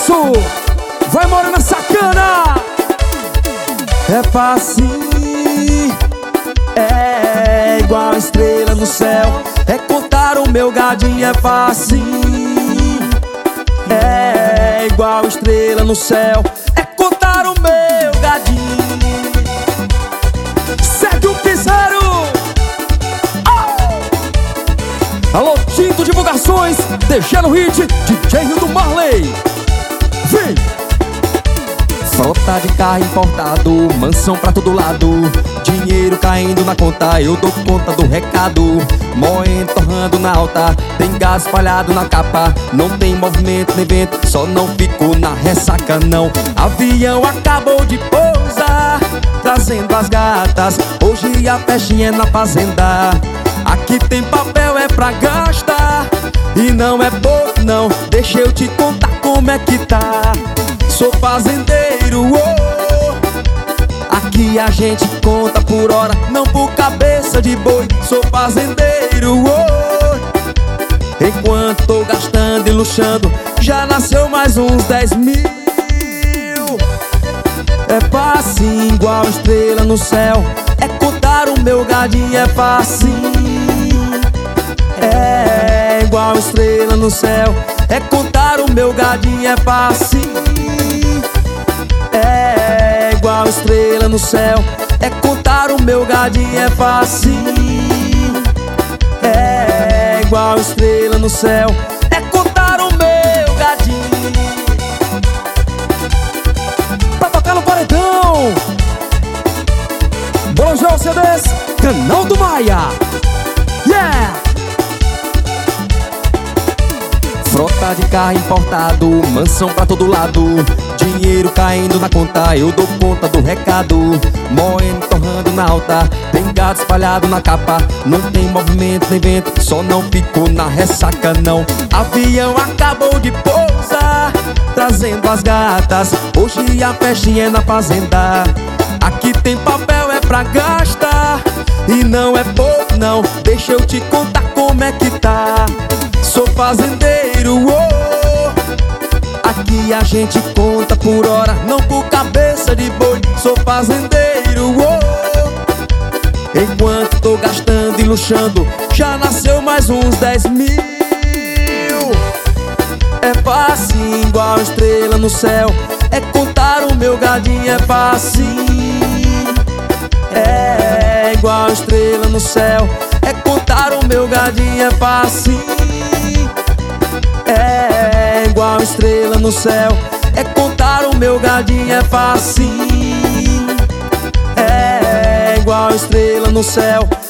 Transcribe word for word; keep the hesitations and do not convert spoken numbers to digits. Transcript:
isso, vai morando sacana. É fácil, é igual estrela no céu. É contar o meu gadinho, é fácil. É igual estrela no céu. É contar o meu gadinho. Segue o piseiro. Oh! Alô, Tinto Divulgações, deixando o hit, D J Rio do Marley. Vem! Frota de carro importado, mansão pra todo lado, dinheiro caindo na conta, eu dou conta do recado. Moendo, torrando na alta, tem gás espalhado na capa. Não tem movimento nem vento, só não fico na ressaca não. Avião acabou de pousar, trazendo as gatas, hoje a festinha é na fazenda. Aqui tem papel, é pra gastar, e não é pouco não, deixa eu te contar como é que tá. Sou fazendeiro, oh. Aqui a gente conta por hora, não por cabeça de boi. Sou fazendeiro, oh. Enquanto tô gastando e luxando, já nasceu mais uns dez mil. É fácil, igual estrela no céu. É contar o meu gadinho, é fácil. É igual estrela no céu. É contar o meu gadinho, é fácil. É igual estrela no céu. É contar o meu gadinho, é fácil. É igual estrela no céu. É contar o meu gadinho. Pra tocar no paredão, Bolojão C Ds, Canal do Maia. Yeah! Frota de carro importado, mansão pra todo lado, dinheiro caindo na conta, eu dou conta do recado. Moendo, torrando na alta, tem gado espalhado na capa. Não tem movimento nem vento, só não ficou na ressaca não. Avião acabou de pousar, trazendo as gatas, hoje a festinha é na fazenda. Aqui tem papel, é pra gastar, e não é pouco não, deixa eu te contar como é que tá. Sou fazendeiro, oh. Aqui a gente conta por hora, não por cabeça de boi. Sou fazendeiro, oh. Enquanto tô gastando e luxando, já nasceu mais uns dez mil. É fácil, igual estrela no céu. É contar o meu gadinho, é fácil. É igual estrela no céu. É contar o meu gadinho, é fácil. É igual estrela no céu. É contar o meu gadinho, é fácil. É igual estrela no céu.